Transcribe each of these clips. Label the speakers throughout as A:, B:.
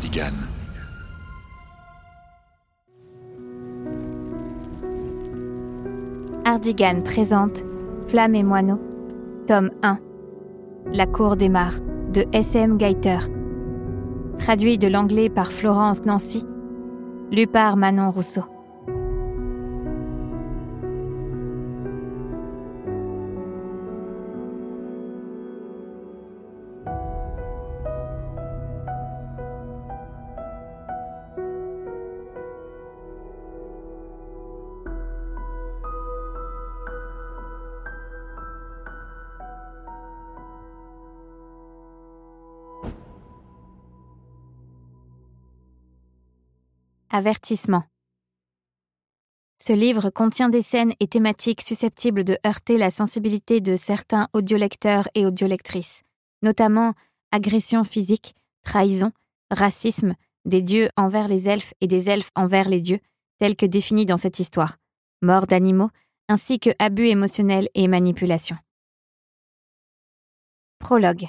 A: Ardigan.
B: Ardigan présente Flamme et Moineaux, tome 1. La cour des mares, de S.M. Gaiter. Traduit de l'anglais par Florence Nancy. Lu par Manon Rousseau. Avertissement. Ce livre contient des scènes et thématiques susceptibles de heurter la sensibilité de certains audiolecteurs et audiolectrices, notamment agression physique, trahison, racisme, des dieux envers les elfes et des elfes envers les dieux, tels que définis dans cette histoire, mort d'animaux, ainsi que abus émotionnels et manipulation. Prologue.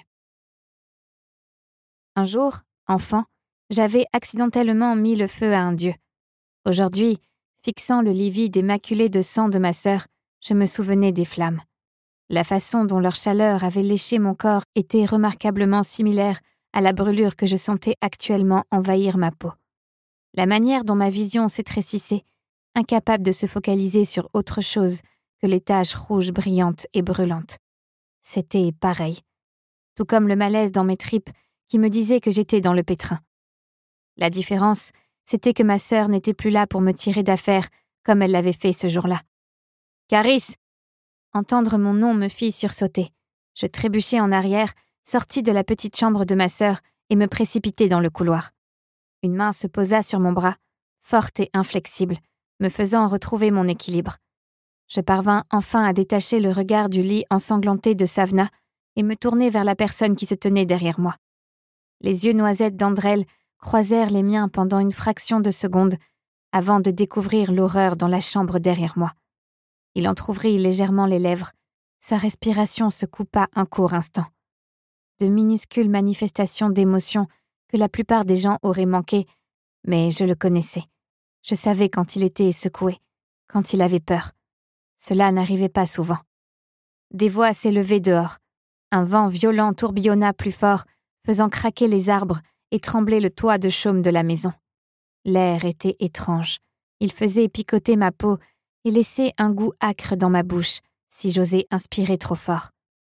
B: Un jour, enfant, j'avais accidentellement mis le feu à un dieu. Aujourd'hui, fixant le livide et maculé de sang de ma sœur, je me souvenais des flammes. La façon dont leur chaleur avait léché mon corps était remarquablement similaire à la brûlure que je sentais actuellement envahir ma peau. La manière dont ma vision s'étrécissait, incapable de se focaliser sur autre chose que les taches rouges brillantes et brûlantes. C'était pareil. Tout comme le malaise dans mes tripes qui me disait que j'étais dans le pétrin. La différence, c'était que ma sœur n'était plus là pour me tirer d'affaire comme elle l'avait fait ce jour-là. « Caris !» Entendre mon nom me fit sursauter. Je trébuchai en arrière, sortis de la petite chambre de ma sœur et me précipitai dans le couloir. Une main se posa sur mon bras, forte et inflexible, me faisant retrouver mon équilibre. Je parvins enfin à détacher le regard du lit ensanglanté de Savna et me tourner vers la personne qui se tenait derrière moi. Les yeux noisettes d'Andrel croisèrent les miens pendant une fraction de seconde avant de découvrir l'horreur dans la chambre derrière moi. Il entr'ouvrit légèrement les lèvres. Sa respiration se coupa un court instant. De minuscules manifestations d'émotion que la plupart des gens auraient manqué, mais je le connaissais. Je savais quand il était secoué, quand il avait peur. Cela n'arrivait pas souvent. Des voix s'élevaient dehors. Un vent violent tourbillonna plus fort, faisant craquer les arbres et trembler le toit de chaume de la maison. L'air était étrange. Il faisait picoter ma peau et laissait un goût âcre dans ma bouche si j'osais inspirer trop fort.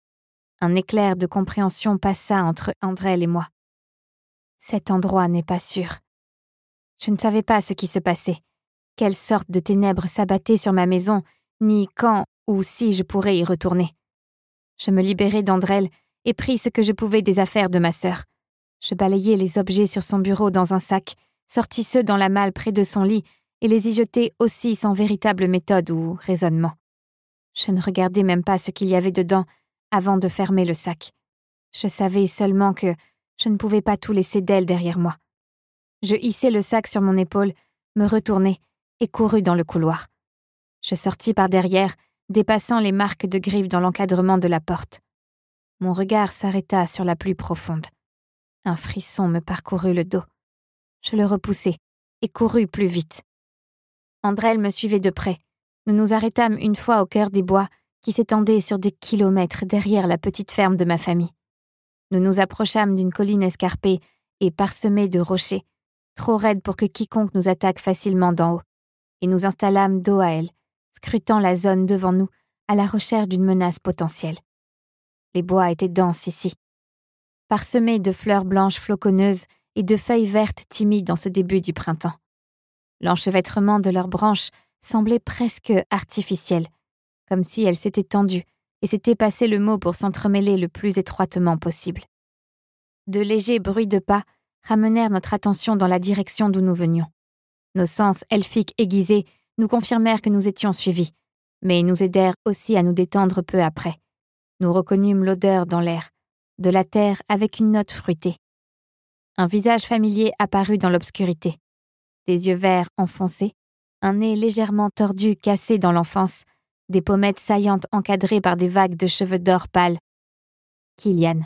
B: Un éclair de compréhension passa entre Andrel et moi. Cet endroit n'est pas sûr. Je ne savais pas ce qui se passait, quelle sorte de ténèbres s'abattaient sur ma maison, ni quand ou si je pourrais y retourner. Je me libérai d'Andrel et pris ce que je pouvais des affaires de ma sœur. Je balayai les objets sur son bureau dans un sac, sortis ceux dans la malle près de son lit et les y jetai aussi sans véritable méthode ou raisonnement. Je ne regardais même pas ce qu'il y avait dedans avant de fermer le sac. Je savais seulement que je ne pouvais pas tout laisser d'elle derrière moi. Je hissai le sac sur mon épaule, me retournai et courus dans le couloir. Je sortis par derrière, dépassant les marques de griffes dans l'encadrement de la porte. Mon regard s'arrêta sur la plus profonde. Un frisson me parcourut le dos. Je le repoussai et courus plus vite. Andrel me suivait de près. Nous nous arrêtâmes une fois au cœur des bois qui s'étendaient sur des kilomètres derrière la petite ferme de ma famille. Nous nous approchâmes d'une colline escarpée et parsemée de rochers, trop raides pour que quiconque nous attaque facilement d'en haut, et nous installâmes dos à elle, scrutant la zone devant nous à la recherche d'une menace potentielle. Les bois étaient denses ici, parsemés de fleurs blanches floconneuses et de feuilles vertes timides en ce début du printemps. L'enchevêtrement de leurs branches semblait presque artificiel, comme si elles s'étaient tendues et s'étaient passé le mot pour s'entremêler le plus étroitement possible. De légers bruits de pas ramenèrent notre attention dans la direction d'où nous venions. Nos sens elfiques aiguisés nous confirmèrent que nous étions suivis, mais nous aidèrent aussi à nous détendre peu après. Nous reconnûmes l'odeur dans l'air, de la terre avec une note fruitée. Un visage familier apparut dans l'obscurité. Des yeux verts enfoncés, un nez légèrement tordu cassé dans l'enfance, des pommettes saillantes encadrées par des vagues de cheveux d'or pâle. Killian.